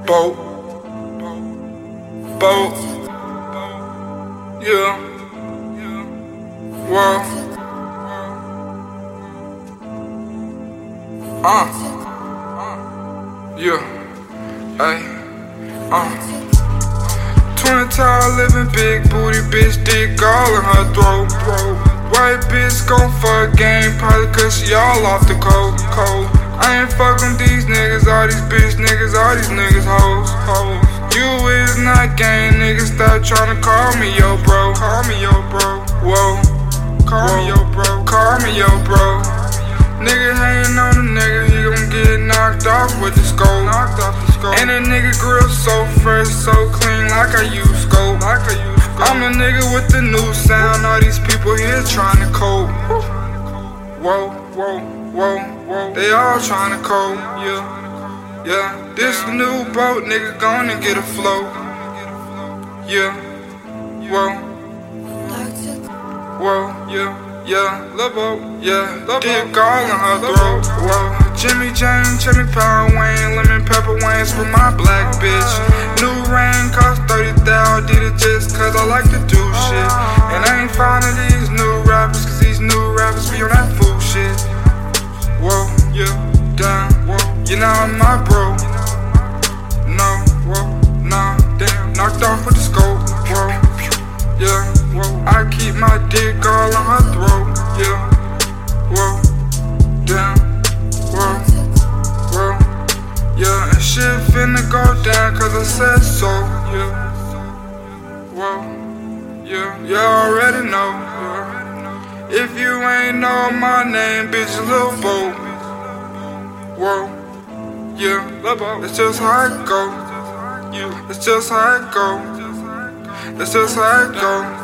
Boat, boat, yeah, whoa, yeah, ay, 20 tall, living big booty bitch, dick all in her throat. White bitch gon' fuck game, probably cause she all off the cold. I ain't fuckin' these niggas, all these bitch niggas, all these niggas hoes. You is not gang, niggas, stop tryna call me yo bro. Whoa, call me yo bro. Nigga hatin' on a nigga, he gon' get knocked off with the scope. And a nigga grill so fresh, so clean, like I use scope. I'm the nigga with the new sound, all these people here tryna cope. Whoa, they all tryna cope, yeah. This new boat, nigga gonna get a float. Yeah, whoa, yeah, lil' boat, yeah, dick all in her throat. Whoa, Jimmy Jane, Jimmy Power Wayne, lemon pepper wings for my black bitch. New rain cost 30,000, did it just cause I like to do shit. And I ain't finding these new rappers, cause these new rappers be on that fool shit. Whoa, yeah, damn, whoa, you know I'm my bro. No, whoa, nah, damn, knocked off with the scope. Whoa, yeah, whoa, I keep my dick all on her throat. Yeah, whoa, damn, whoa, yeah, and shit finna go down cause I said so. Yeah, whoa, yeah, you already know. If you ain't know my name, bitch, lil' boat. Whoa, yeah, that's just how it go. That's just how it go. That's just how it go.